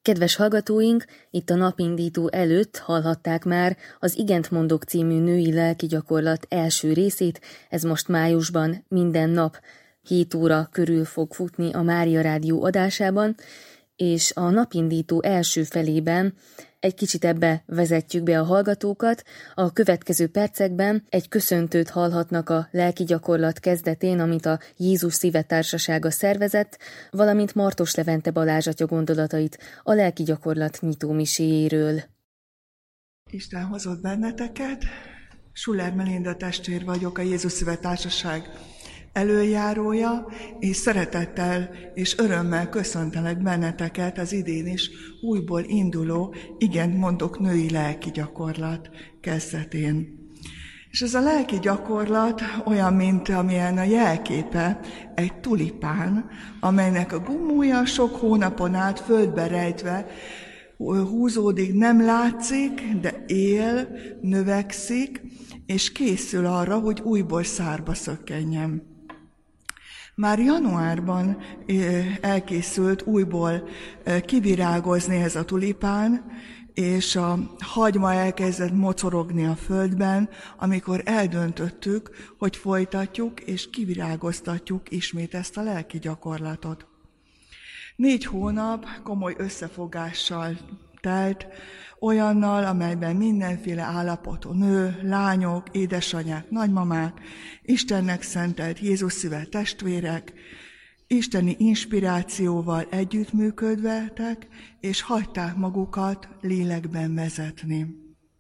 Kedves hallgatóink, itt a napindító előtt hallhatták már az Igent mondok című női lelki gyakorlat első részét, ez most májusban minden nap 7 óra körül fog futni a Mária Rádió adásában, és a napindító első felében egy kicsit ebbe vezetjük be a hallgatókat. A következő percekben egy köszöntőt hallhatnak a lelki gyakorlat kezdetén, amit a Jézus Szíve Társasága szervezett, valamint Martos Levente Balázs atya gondolatait a lelki gyakorlat nyitómiséjéről. Isten hozott benneteket, Schuller Melinda testvér vagyok, a Jézus Szíve Társaság előjárója, és szeretettel és örömmel köszöntelek benneteket az idén is újból induló Igent mondok női lelki gyakorlat kezdetén. És ez a lelki gyakorlat olyan, mint amilyen a jelképe egy tulipán, amelynek a gumója sok hónapon át földbe rejtve húzódik, nem látszik, de él, növekszik, és készül arra, hogy újból szárba szökkenjen. Már januárban elkészült újból kivirágozni ez a tulipán, és a hagyma elkezdett mocorogni a földben, amikor eldöntöttük, hogy folytatjuk és kivirágoztatjuk ismét ezt a lelki gyakorlatot. 4 hónap komoly összefogással telt, olyannal, amelyben mindenféle állapotú nő, lányok, édesanyák, nagymamák, Istennek szentelt Jézus Szíve testvérek, isteni inspirációval együttműködtek, és hagyták magukat lélekben vezetni.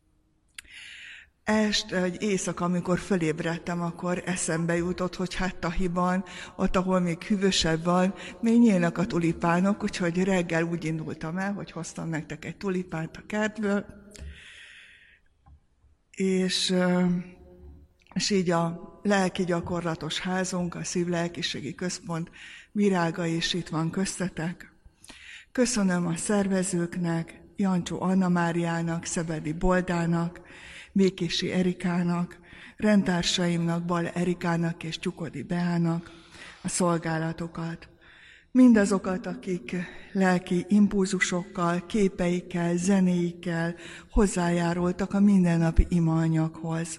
Vagy éjszaka, amikor fölébredtem, akkor eszembe jutott, hogy hát Tahiban, ott, ahol még hűvösebb van, még nyílnak a tulipánok, úgyhogy reggel úgy indultam el, hogy hoztam nektek egy tulipánt a kertből, és így a lelki gyakorlatos házunk, a Szívlelkiségi Központ virága is itt van köztetek. Köszönöm a szervezőknek, Jancsó Anna Máriának, Szebedi Boldának, Békési Erikának, rendtársaimnak, Bal Erikának és Csukodi Beának a szolgálatokat. Mindazokat, akik lelki impulzusokkal, képeikkel, zenéikkel hozzájárultak a mindennapi imaanyaghoz.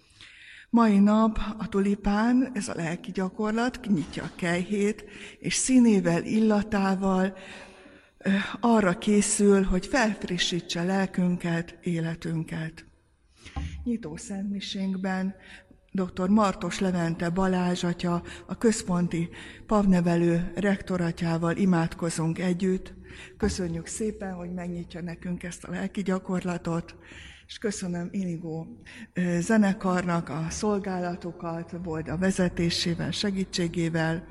Mai nap a tulipán, ez a lelki gyakorlat, kinyitja a kelyhét, és színével, illatával arra készül, hogy felfrissítse lelkünket, életünket. Nyitó szentmisénkben dr. Martos Levente Balázs atya, a központi papnevelő rektoratyával imádkozunk együtt. Köszönjük szépen, hogy megnyitja nekünk ezt a lelki gyakorlatot, és köszönöm Inigo zenekarnak a szolgálatokat, volt a vezetésével, segítségével,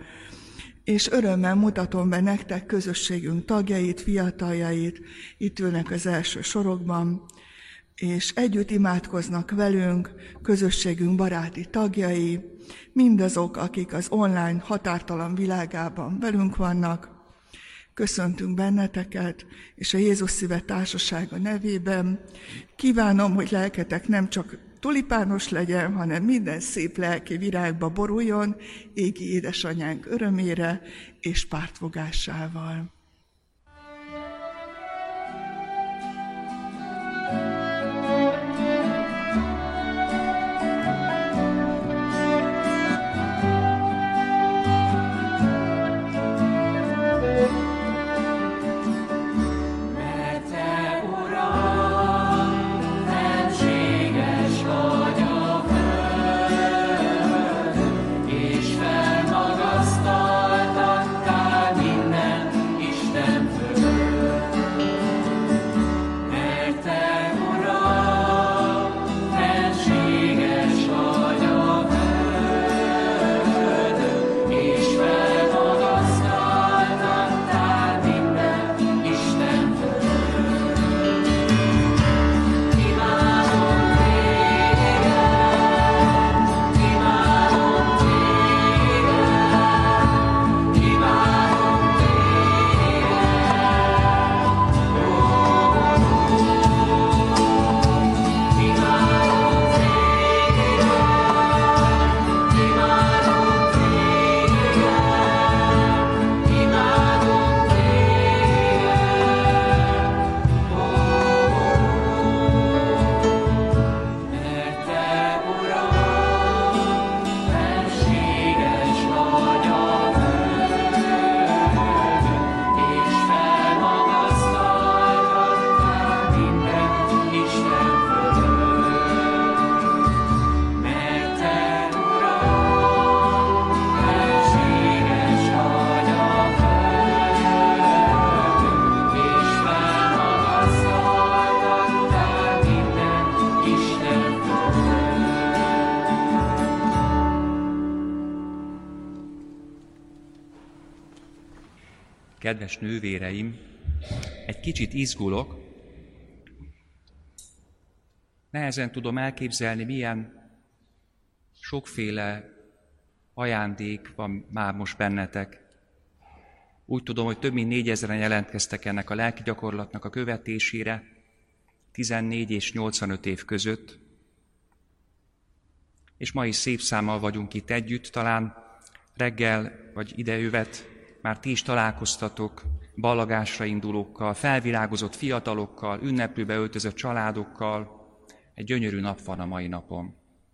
és örömmel mutatom be nektek közösségünk tagjait, fiataljait, itt ülnek az első sorokban, és együtt imádkoznak velünk, közösségünk baráti tagjai, mindazok, akik az online határtalan világában velünk vannak. Köszöntünk benneteket, és a Jézus Szíve Társasága nevében kívánom, hogy lelketek nem csak tulipános legyen, hanem minden szép lelki virágba boruljon, égi édesanyánk örömére és pártfogásával. És felmagasztaltattál minden kedves nővéreim, egy kicsit izgulok. Nehezen tudom elképzelni, milyen sokféle ajándék van már most bennetek. Úgy tudom, hogy több mint 4000-en jelentkeztek ennek a lelki gyakorlatnak a követésére, 14 és 85 év között. És ma is szép számmal vagyunk itt együtt, talán reggel vagy idejövet már ti is találkoztatok ballagásra indulókkal, felvilágozott fiatalokkal, ünneplőbe öltözött családokkal. Egy gyönyörű nap van a mai napon.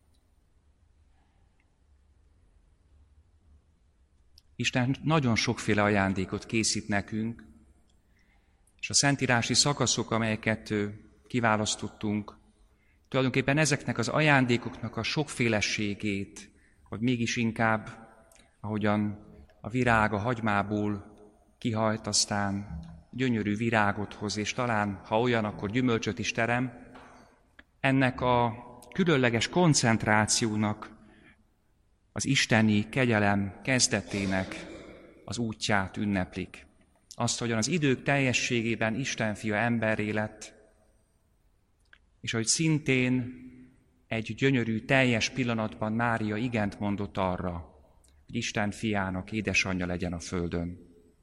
Isten nagyon sokféle ajándékot készít nekünk, és a szentírási szakaszok, amelyeket kiválasztottunk, tulajdonképpen ezeknek az ajándékoknak a sokféleségét, vagy mégis inkább, ahogyan a virág a hagymából kihajt, aztán gyönyörű virágot hoz, és talán, ha olyan, akkor gyümölcsöt is terem, ennek a különleges koncentrációnak, az isteni kegyelem kezdetének az útját ünneplik. Azt, hogyan az idők teljességében Isten fia emberré lett, és hogy szintén egy gyönyörű, teljes pillanatban Mária igent mondott arra, hogy Isten fiának édesanyja legyen a földön.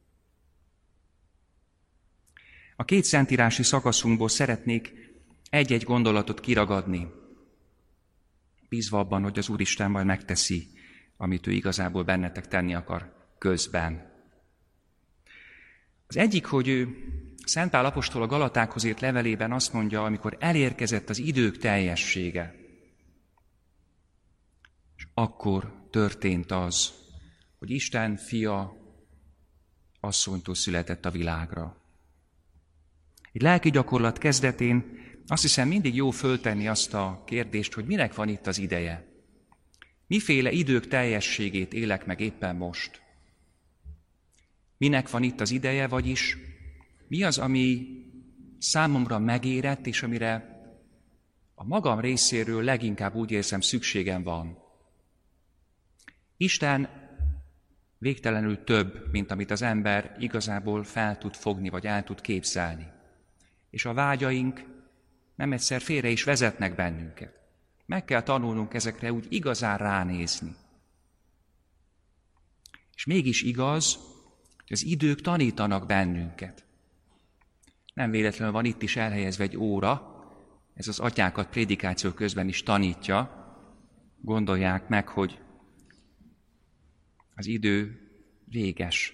A két szentírási szakaszunkból szeretnék egy-egy gondolatot kiragadni, bízva abban, hogy az Úristen majd megteszi, amit ő igazából bennetek tenni akar közben. Az egyik, hogy Szent Pál apostol a Galatákhoz írt levelében azt mondja, amikor elérkezett az idők teljessége, és akkor történt az, hogy Isten fia asszonytól született a világra. Egy lelki gyakorlat kezdetén azt hiszem mindig jó föltenni azt a kérdést, hogy minek van itt az ideje. Miféle idők teljességét élek meg éppen most? Minek van itt az ideje, vagyis mi az, ami számomra megérett, és amire a magam részéről leginkább úgy érzem szükségem van? Isten végtelenül több, mint amit az ember igazából fel tud fogni, vagy el tud képzelni. És a vágyaink nem egyszer félre is vezetnek bennünket. Meg kell tanulnunk ezekre úgy igazán ránézni. És mégis igaz, hogy az idők tanítanak bennünket. Nem véletlenül van itt is elhelyezve egy óra, ez az atyákat prédikáció közben is tanítja. Gondolják meg, hogy az idő véges.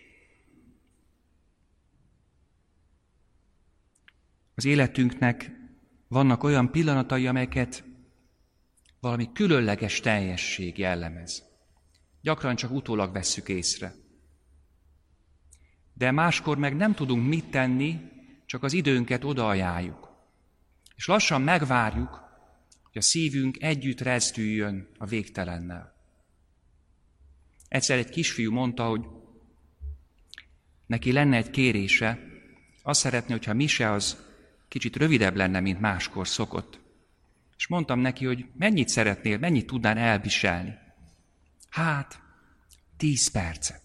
Az életünknek vannak olyan pillanatai, amelyeket valami különleges teljesség jellemez. Gyakran csak utólag vesszük észre. De máskor meg nem tudunk mit tenni, csak az időnket odaajánljuk. És lassan megvárjuk, hogy a szívünk együtt rezdüljön a végtelennel. Egyszer egy kisfiú mondta, hogy neki lenne egy kérése, azt szeretné, hogyha mise az kicsit rövidebb lenne, mint máskor szokott. És mondtam neki, hogy mennyit szeretnél, mennyit tudnál elviselni. Hát, 10 percet.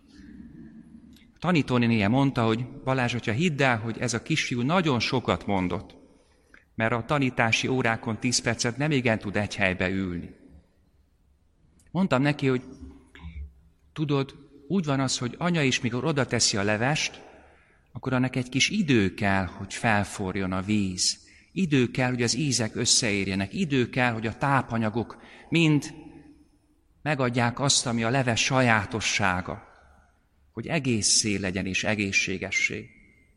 A tanítónénie mondta, hogy Balázs, hogyha hidd el, hogy ez a kisfiú nagyon sokat mondott, mert a tanítási órákon 10 percet nem igen tud egy helybe ülni. Mondtam neki, hogy tudod, úgy van az, hogy anya is, mikor oda teszi a levest, akkor annak egy kis idő kell, hogy felforjon a víz. Idő kell, hogy az ízek összeérjenek. Idő kell, hogy a tápanyagok mind megadják azt, ami a leves sajátossága, hogy egészé legyen és egészségessé.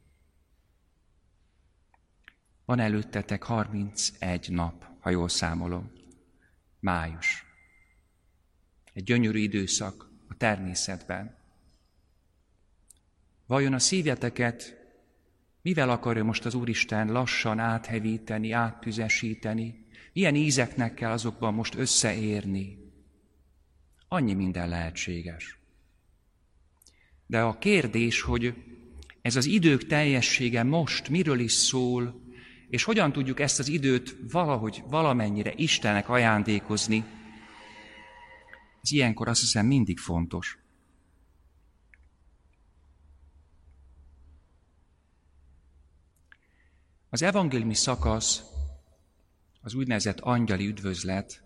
Van előttetek 31 nap, ha jól számolom. Május. Egy gyönyörű időszak a természetben. Vajon a szíveteket mivel akarja most az Úristen lassan áthevíteni, áttüzesíteni? Milyen ízeknek kell azokban most összeérni? Annyi minden lehetséges. De a kérdés, hogy ez az idők teljessége most miről is szól, és hogyan tudjuk ezt az időt valahogy, valamennyire Istennek ajándékozni, ez ilyenkor azt hiszem mindig fontos. Az evangéliumi szakasz, az úgynevezett angyali üdvözlet,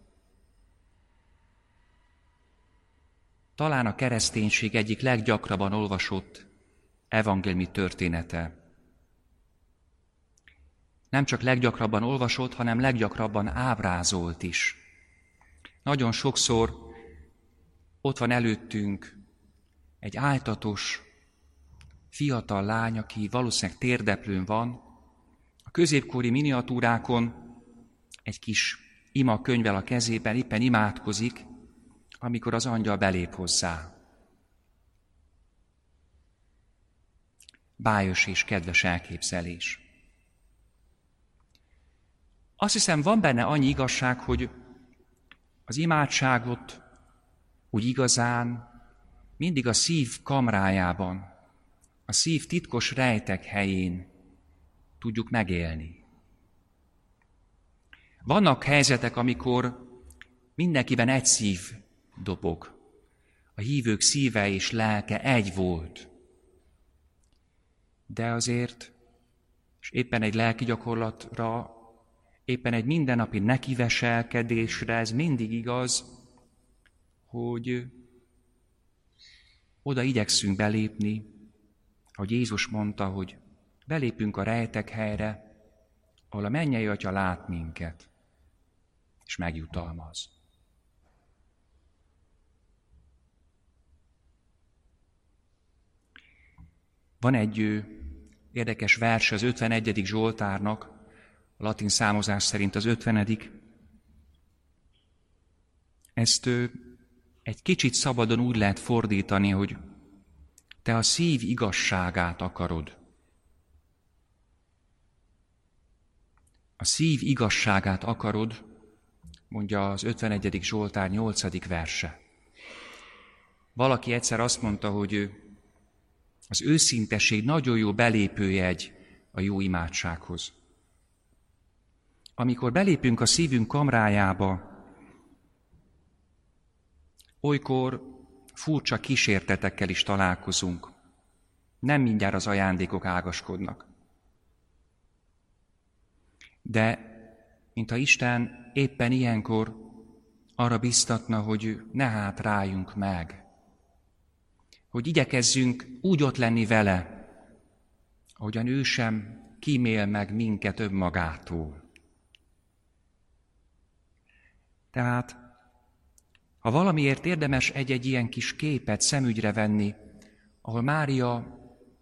talán a kereszténység egyik leggyakrabban olvasott evangéliumi története. Nem csak leggyakrabban olvasott, hanem leggyakrabban ábrázolt is. Nagyon sokszor ott van előttünk egy áltatos, fiatal lány, aki valószínűleg térdeplőn van. A középkori miniatúrákon egy kis ima könyvvel a kezében éppen imádkozik, amikor az angyal belép hozzá. Bájos és kedves elképzelés. Azt hiszem, van benne annyi igazság, hogy az imádságot úgy igazán mindig a szív kamrájában, a szív titkos rejtek helyén tudjuk megélni. Vannak helyzetek, amikor mindenkiben egy szív dobog. A hívők szíve és lelke egy volt. De azért, és éppen egy lelki gyakorlatra, éppen egy mindennapi nekiveselkedésre ez mindig igaz, hogy oda igyekszünk belépni, ahogy Jézus mondta, hogy belépünk a rejtek helyre, ahol a mennyei Atya lát minket, és megjutalmaz. Van egy érdekes vers az 51. Zsoltárnak, a latin számozás szerint az 50. Ezt egy kicsit szabadon úgy lehet fordítani, hogy te a szív igazságát akarod. A szív igazságát akarod, mondja az 51. Zsoltár 8. verse. Valaki egyszer azt mondta, hogy az őszintesség nagyon jó belépőjegy a jó imádsághoz. Amikor belépünk a szívünk kamrájába, olykor furcsa kísértetekkel is találkozunk. Nem mindjárt az ajándékok ágaskodnak. De, mintha Isten éppen ilyenkor arra biztatna, hogy ne hátráljunk meg, hogy igyekezzünk úgy ott lenni vele, ahogyan ő sem kímél meg minket önmagától. Tehát, ha valamiért érdemes egy-egy ilyen kis képet szemügyre venni, ahol Mária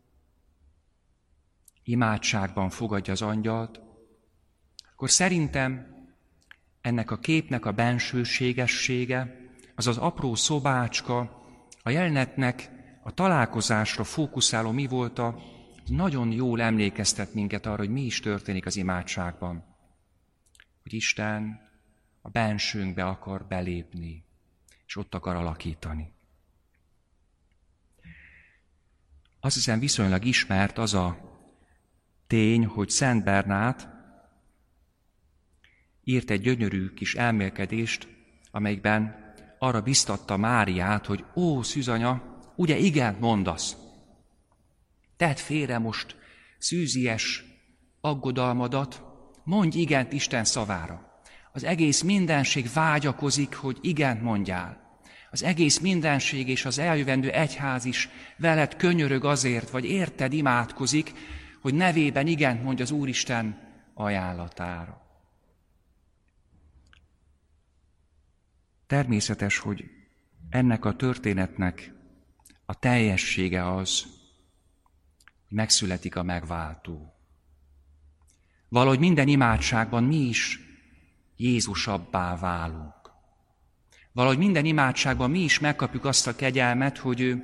imádságban fogadja az angyalt, akkor szerintem ennek a képnek a bensőségessége, az az apró szobácska, a jelenetnek a találkozásra fókuszáló mi volta, nagyon jól emlékeztet minket arra, hogy mi is történik az imádságban. Hogy Isten a bensőnkbe akar belépni, és ott akar alakítani. Azt hiszem viszonylag ismert az a tény, hogy Szent Bernát írt egy gyönyörű kis elmélkedést, amelyikben arra biztatta Máriát, hogy ó, szűzanya, ugye igent mondasz? Tedd félre most szűzies aggodalmadat, mondj igent Isten szavára. Az egész mindenség vágyakozik, hogy igent mondjál. Az egész mindenség és az eljövendő egyház is veled könyörög azért, vagy érted imádkozik, hogy nevében igent mondj az Úristen ajánlatára. Természetes, hogy ennek a történetnek a teljessége az, hogy megszületik a megváltó. Valahogy minden imádságban mi is Jézusabbá válunk. Valahogy minden imádságban mi is megkapjuk azt a kegyelmet, hogy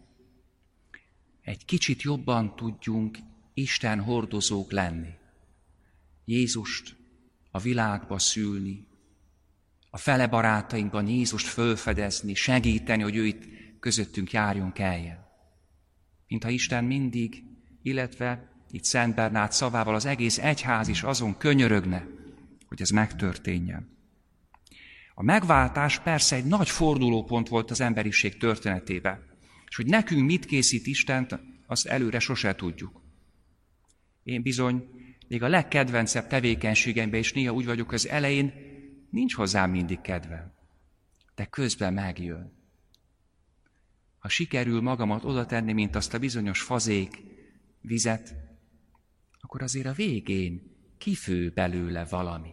egy kicsit jobban tudjunk Isten hordozók lenni. Jézust a világba szülni, a fele barátainkban Jézust fölfedezni, segíteni, hogy ő itt közöttünk járjon keljen. Mintha Isten mindig, illetve itt Szent Bernát szavával az egész egyház is azon könyörögne, hogy ez megtörténjen. A megváltás persze egy nagy fordulópont volt az emberiség történetében, és hogy nekünk mit készít Isten, azt előre sose tudjuk. Én bizony még a legkedvencebb tevékenységemben is néha úgy vagyok az elején, nincs hozzám mindig kedvem, de közben megjön. Ha sikerül magamat oda tenni, mint azt a bizonyos fazék vizet, akkor azért a végén kifő belőle valami.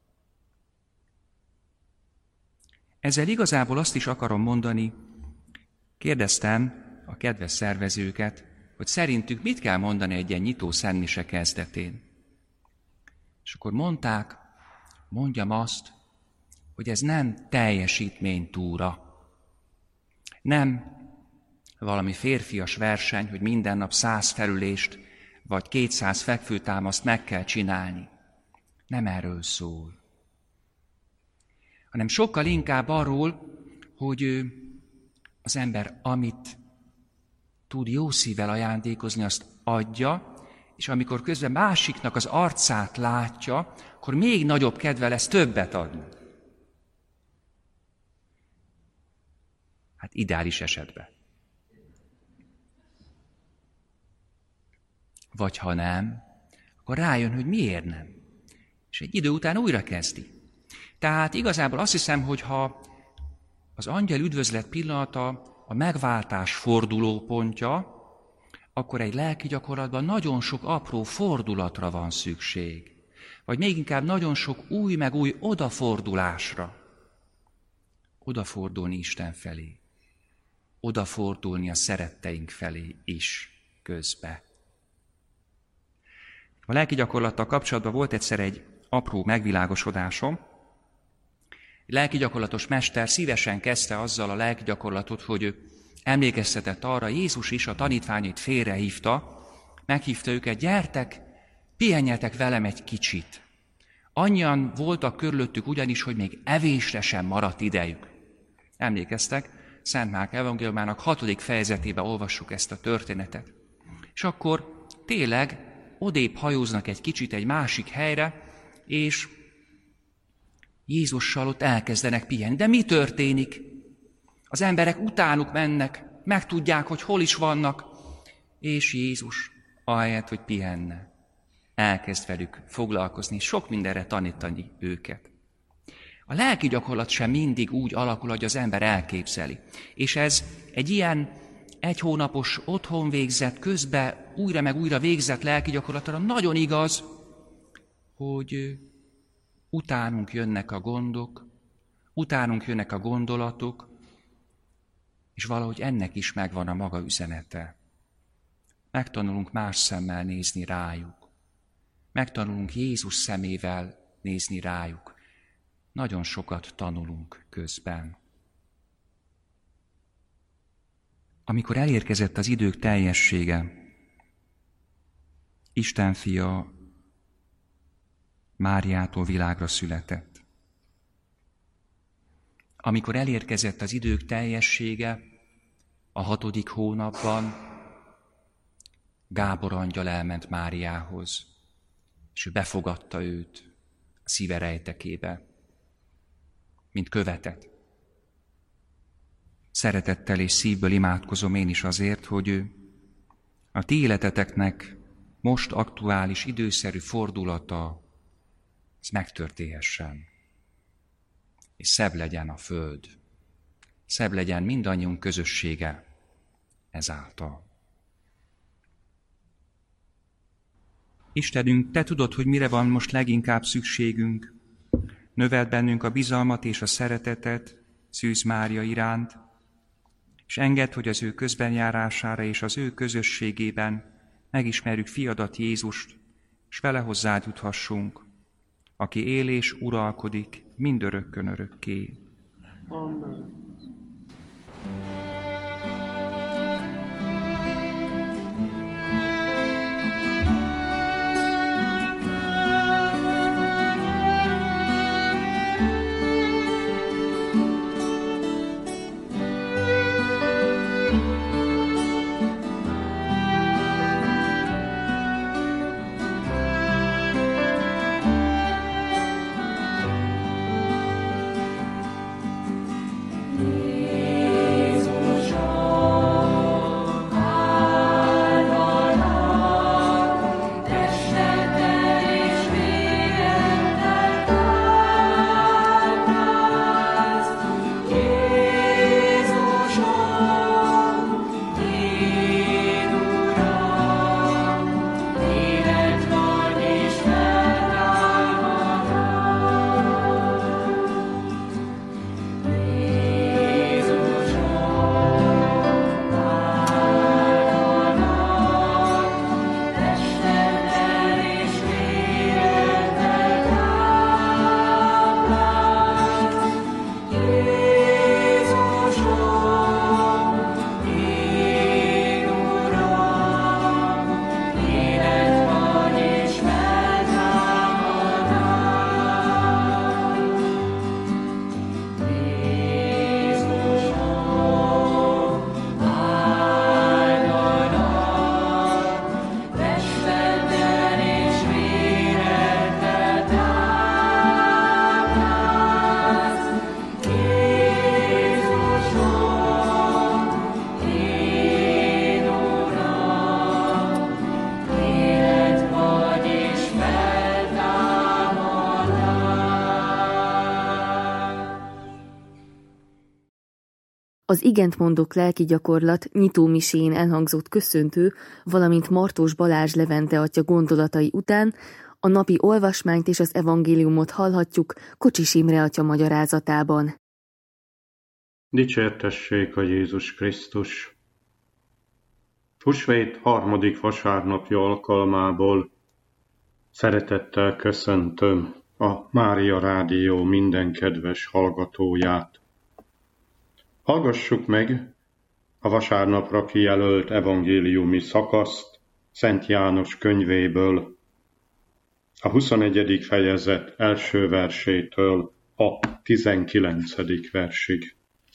Ezzel igazából azt is akarom mondani, kérdeztem a kedves szervezőket, hogy szerintük mit kell mondani egy ilyen nyitó szentmise kezdetén. És akkor mondjam azt, hogy ez nem teljesítménytúra. Nem valami férfias verseny, hogy minden nap 100 felülést vagy 200 fekvőtámaszt meg kell csinálni. Nem erről szól. Hanem sokkal inkább arról, hogy az ember, amit tud jó szívvel ajándékozni, azt adja, és amikor közben másiknak az arcát látja, akkor még nagyobb kedve lesz többet adni. Hát ideális esetben. Vagy ha nem, akkor rájön, hogy miért nem. És egy idő után újra kezdi. Tehát igazából azt hiszem, hogy ha az angyal üdvözlet pillanata a megváltás fordulópontja, akkor egy lelki gyakorlatban nagyon sok apró fordulatra van szükség. Vagy még inkább nagyon sok új meg új odafordulásra. Odafordulni Isten felé. Odafordulni a szeretteink felé is közbe. A lelki gyakorlattal kapcsolatban volt egyszer egy apró megvilágosodásom. Egy lelki gyakorlatos mester szívesen kezdte azzal a lelki gyakorlatot, hogy ő emlékeztetett arra, Jézus is a tanítványait félrehívta, meghívta őket, gyertek, pihenjetek velem egy kicsit. Annyian voltak körülöttük ugyanis, hogy még evésre sem maradt idejük. Emlékeztek, Szent Márk evangéliumának 6. fejezetében olvassuk ezt a történetet. És akkor tényleg odébb hajóznak egy kicsit egy másik helyre, és Jézussal ott elkezdenek pihenni. De mi történik? Az emberek utánuk mennek, megtudják, hogy hol is vannak, és Jézus, ahelyett, hogy pihenne, elkezd velük foglalkozni, és sok mindenre tanítani őket. A lelki gyakorlat sem mindig úgy alakul, hogy az ember elképzeli. És ez egy ilyen 1 hónapos otthon végzett, közben újra meg újra végzett lelki gyakorlatra nagyon igaz, hogy utánunk jönnek a gondok, utánunk jönnek a gondolatok, és valahogy ennek is megvan a maga üzenete. Megtanulunk más szemmel nézni rájuk. Megtanulunk Jézus szemével nézni rájuk. Nagyon sokat tanulunk közben. Amikor elérkezett az idők teljessége, Isten fia Máriától világra született. Amikor elérkezett az idők teljessége, a 6. hónapban Gábor angyal elment Máriához, és ő befogadta őt a szíve rejtekébe, mint követet. Szeretettel és szívből imádkozom én is azért, hogy a ti életeteknek most aktuális, időszerű fordulata ez megtörténhessen. És szebb legyen a föld. Szebb legyen mindannyiunk közössége ezáltal. Istenünk, te tudod, hogy mire van most leginkább szükségünk. Növeld bennünk a bizalmat és a szeretetet Szűz Mária iránt, és engedd, hogy az ő közbenjárására és az ő közösségében megismerjük fiadat Jézust, és vele hozzád juthassunk, aki él és uralkodik mindörökkön örökké. Amen. Az igent mondok lelki gyakorlat nyitómisén elhangzott köszöntő, valamint Martós Balázs Levente atya gondolatai után a napi olvasmányt és az evangéliumot hallhatjuk Kocsis Imre atya magyarázatában. Dicsértessék a Jézus Krisztus! Húsvét 3. vasárnapja alkalmából szeretettel köszöntöm a Mária Rádió minden kedves hallgatóját. Hallgassuk meg a vasárnapra kijelölt evangéliumi szakaszt Szent János könyvéből, a 21. fejezet első versétől a 19. versig.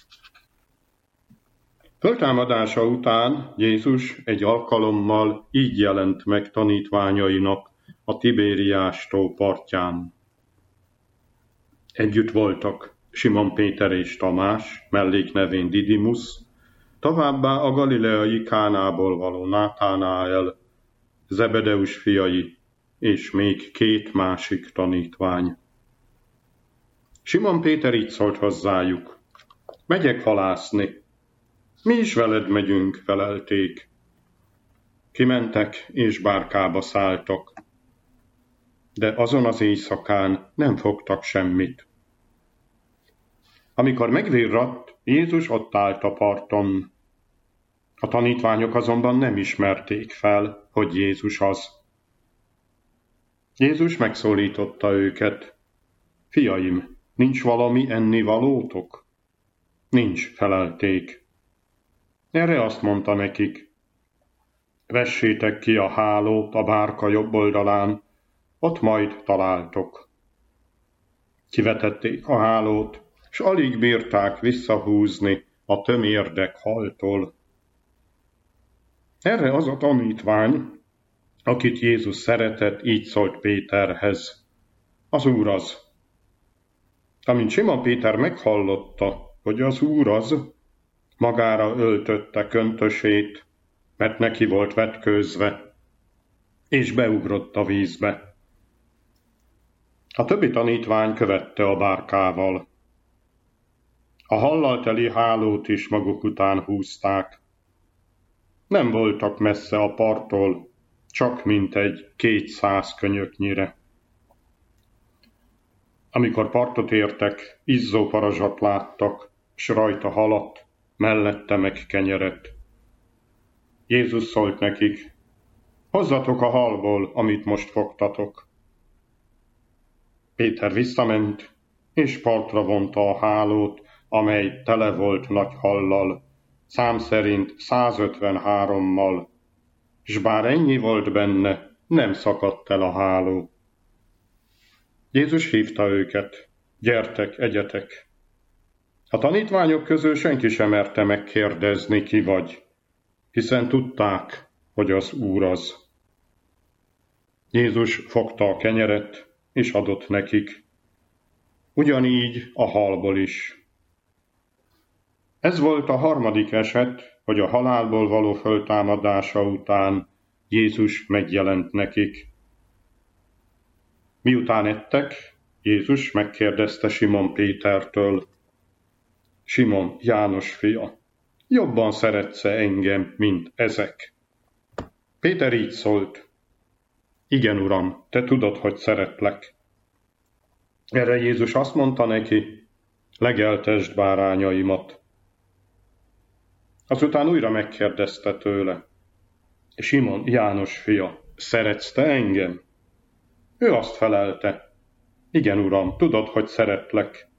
Föltámadása után Jézus egy alkalommal így jelent meg tanítványainak a Tibériás tó partján. Együtt voltak Simon Péter és Tamás, melléknevén Didimusz, továbbá a galileai Kánából való Nátánael, Zebedeus fiai, és még 2 másik tanítvány. Simon Péter így szólt hozzájuk: megyek halászni. Mi is veled megyünk, felelték. Kimentek és bárkába szálltak, de azon az éjszakán nem fogtak semmit. Amikor megvirradt, Jézus ott állt a parton. A tanítványok azonban nem ismerték fel, hogy Jézus az. Jézus megszólította őket: fiaim, nincs valami ennivalótok? Nincs, felelték. Erre azt mondta nekik: vessétek ki a hálót a bárka jobb oldalán, ott majd találtok. Kivetették a hálót, s alig bírták visszahúzni a tömérdek haltól. Erre az a tanítvány, akit Jézus szeretett, így szólt Péterhez: az Úr az. Amint Simon Péter meghallotta, hogy az Úr az, magára öltötte köntösét, mert neki volt vetkőzve, és beugrott a vízbe. A többi tanítvány követte a bárkával. A hallal teli hálót is maguk után húzták. Nem voltak messze a parttól, csak mintegy 200 könyöknyire. Amikor partot értek, izzó parazsat láttak, s rajta halat, mellette meg kenyeret. Jézus szólt nekik: hozzatok a halból, amit most fogtatok. Péter visszament, és partra vonta a hálót, amely tele volt nagy hallal, szám szerint 153-mal, s bár ennyi volt benne, nem szakadt el a háló. Jézus hívta őket: gyertek, egyetek. A tanítványok közül senki sem merte megkérdezni, ki vagy, hiszen tudták, hogy az Úr az. Jézus fogta a kenyeret, és adott nekik. Ugyanígy a halból is. Ez volt a 3. eset, hogy a halálból való föltámadása után Jézus megjelent nekik. Miután ettek, Jézus megkérdezte Simon Pétertől: Simon, János fia, jobban szeretsz-e engem, mint ezek? Péter így szólt: igen, Uram, te tudod, hogy szeretlek. Erre Jézus azt mondta neki: legeltesd bárányaimat. Azután újra megkérdezte tőle: Simon, János fia, szeretsz te engem? Ő azt felelte: igen, Uram, tudod, hogy szeretlek.